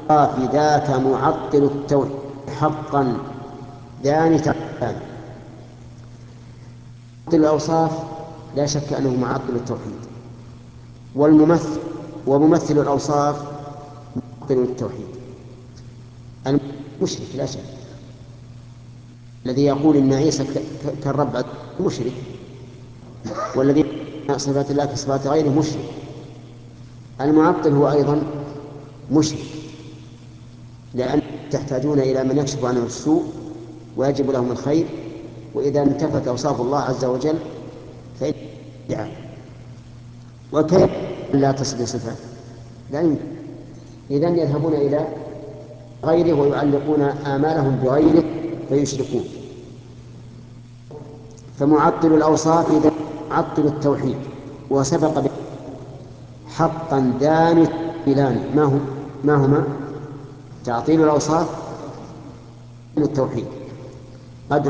في ذاك معطل التوحيد حقا ذان تعالى. معطل الأوصاف لا شك أنه معطل التوحيد، والممثل وممثل الأوصاف معطل التوحيد. المشرك لا شك، الذي يقول إن عيسى كالرب مشرك، والذي صفات الله كصفات غيره مشرك. المعطل هو أيضا مشرك، لأن تحتاجون إلى من يكشف عنهم السوء ويجب لهم الخير، وإذا انتفت أوصاف الله عز وجل فإن بدعة. وكيف لا تصل صفات؟ لا يمكن. إذن يذهبون إلى غيره ويعلقون آمالهم بغيره فيشركون. فمعطل الأوصاف إذا معطل التوحيد، وسبق حقا دان التعطيلان ما هما؟ تعطيل الأوصاف والتوحيد.